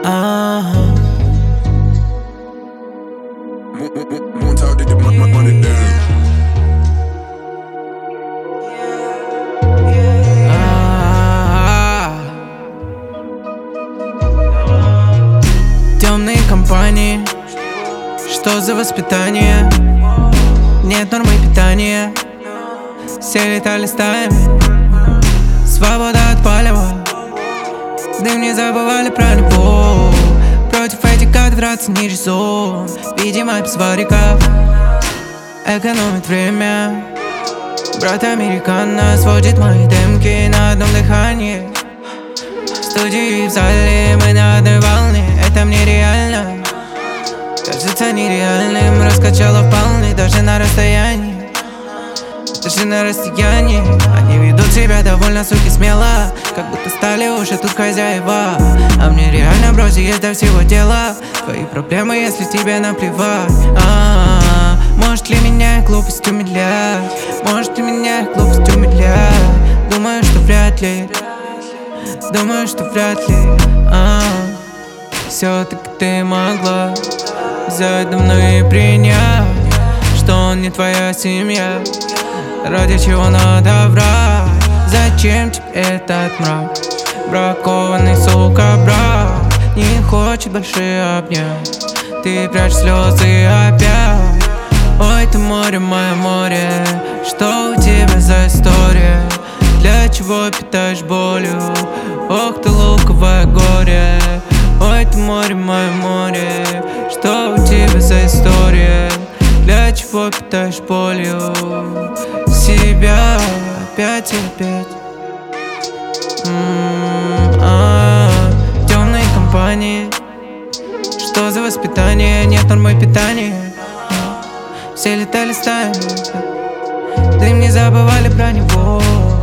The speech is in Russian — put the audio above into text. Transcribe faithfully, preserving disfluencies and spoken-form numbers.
Темные компании, что за воспитание? Нет нормы питания, все летали стаями. Свобода от палева, дым не забывали про него. Против этих гадов драться не резон. Видимо, без вариков экономит время. Брат американо сводит мои демки на одном дыхании. В студии и в зале мы на одной волне. Это мне реально кажется нереальным. Раскачала вполне даже на расстоянии. Даже на расстоянии они ведут себя довольно, суки, смело, как будто стали уже тут хозяева. А мне реально, брози, есть до всего дела. Твои проблемы, если тебе наплевать. А-а-а. Может ли меня глупость умилять? Может ли меня глупость умилять? Думаю, что вряд ли. Думаю, что вряд ли. А-а-а. Все-таки ты могла взять до мной и принять, что он не твоя семья. Ради чего надо врать? Зачем тебе этот мрак? Бракованный, сука, брат не хочет большие обнять. Ты прячешь слезы опять. Ой, ты море, мое море. Что у тебя за история? Для чего питаешь болью? Ох ты луковое горе. Ой, ты море, мое море. Что у тебя за история? Для чего питаешь болью? Себя опять и опять. Темные компании, что за воспитание? Нет нормы питания. Все летали стаями, дым не забывали про него.